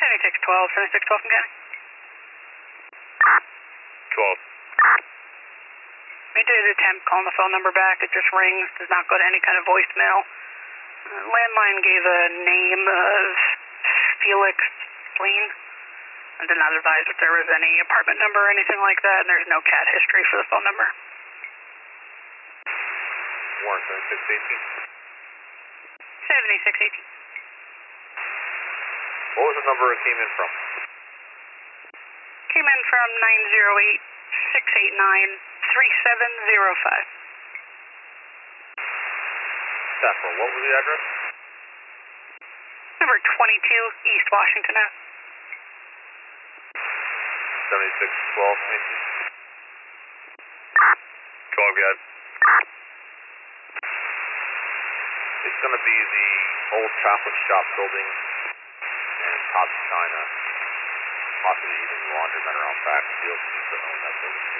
7612, 7612 from County. 12. We did attempt calling the phone number back. It just rings, does not go to any kind of voicemail. Landline gave a name of Felix Spleen and did not advise if there was any apartment number or anything like that, and there's no cat history for the phone number. Warren 7618. 7618. What was the number it came in from? Came in from 908-689-3705. Saffron, what was the address? Number 22, East Washington Ave. 7612, Mason. 12, guys. It's going to be the old chocolate shop building and Tops China, possibly even the laundromat around back. Field used to own that building.